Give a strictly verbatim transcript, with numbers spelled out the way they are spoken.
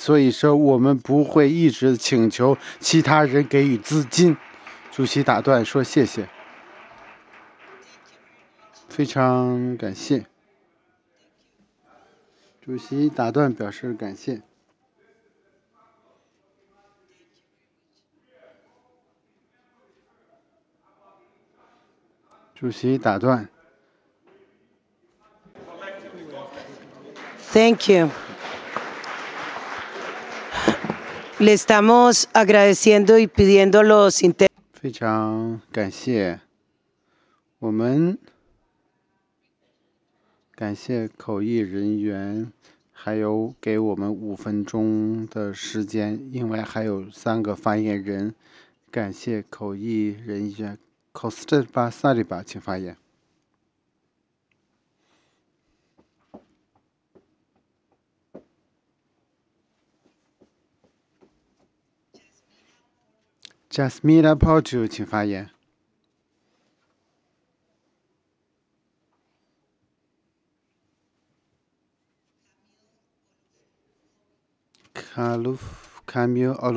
所以说我们不会一直请求其他人给予资金。主席打断说谢谢，非常感谢。主席打断表示感谢。主席打断。 Thank you. Le estamos agradeciendo y pidiendo los inter- 非常感谢，我们感谢口译人员，还有给我们五分钟的时间，因为还有三个发言人。感谢口译人员 ，Costa 巴萨里巴，请发言。Jasmina Porto， 请发言。卡鲁卡缪奥。